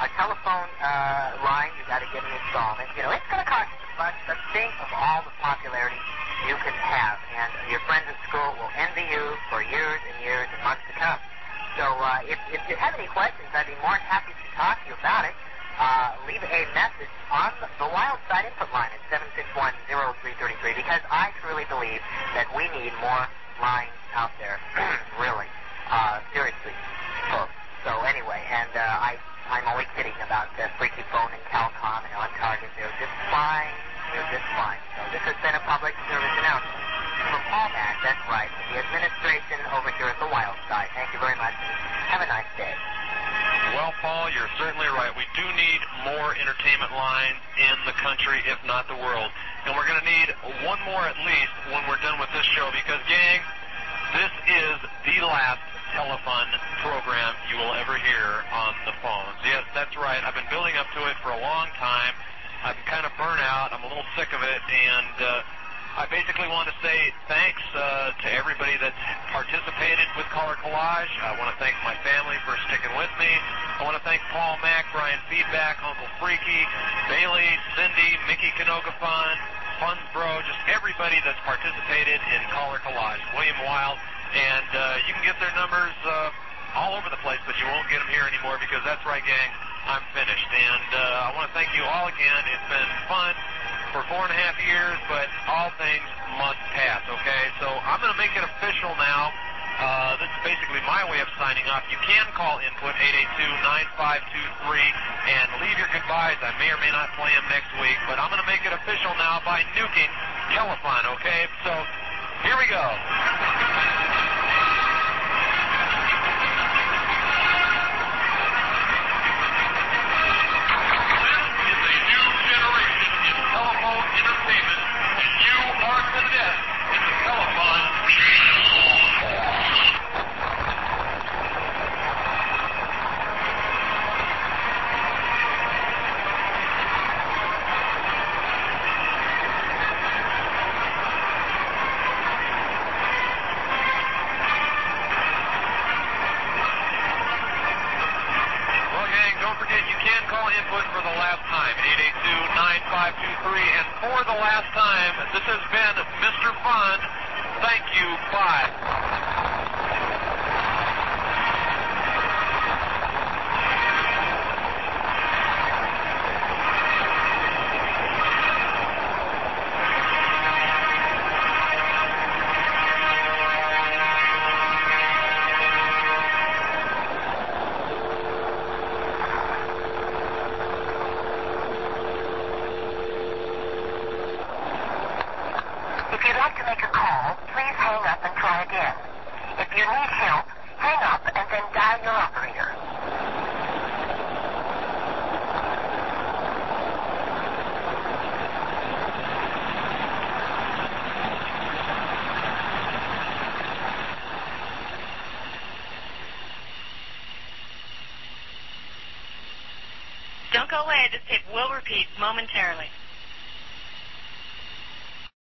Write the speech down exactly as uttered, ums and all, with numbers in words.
a telephone uh, line, you got to get an installment. You know, it's going to cost you some bucks, but think of all the popularity you can have, and your friends at school will envy you for years and years and months to come. So uh, if, if you have any questions, I'd be more than happy to talk to you about it. Uh, leave a message on the, the Wild Side input line at seven six one, zero three three three, because I truly believe that we need more lines out there. Really. Uh, seriously, folks. So anyway, and uh, I, I'm only kidding about the Freaky Phone and Calcom and On Target. They're just fine. They're just fine. So this has been a public service announcement from Paul Mack, that's right, the administration over here at the Wild Side. Thank you very much, and have a nice day. Well, Paul, you're certainly right. We do need more entertainment lines in the country, if not the world. And we're going to need one more at least when we're done with this show because, gang, this is the last telethon program you will ever hear on the phones. Yes, that's right. I've been building up to it for a long time. I'm kind of burnt out. I'm a little sick of it, and uh, I basically want to say thanks uh, to everybody that's participated with Caller Collage. I want to thank my family for sticking with me. I want to thank Paul Mack, Brian Feedback, Uncle Freaky, Bailey, Cindy, Mickey Canoga Fun, Funds Bro, just everybody that's participated in Caller Collage. William Wild, and uh, you can get their numbers uh, all over the place, but you won't get them here anymore because that's right, gang, I'm finished. And uh, I want to thank you all again. It's been fun for four and a half years, but all things must pass, okay? So I'm going to make it official now. Uh, this is basically my way of signing off. You can call input eight eight two, nine five two three and leave your goodbyes. I may or may not play them next week, but I'm going to make it official now by nuking Telefon, okay? So here we go. Telephone entertainment, and you are to the death in the Telefon. Well, gang, don't forget you can call input for the last time at eight eight two, nine five two three, and for the last time, this has been Mister Fun. Thank you. Bye. If you'd like to make a call, please hang up and try again. If you need help, hang up and then dial your operator. Don't go away. This tape will repeat momentarily.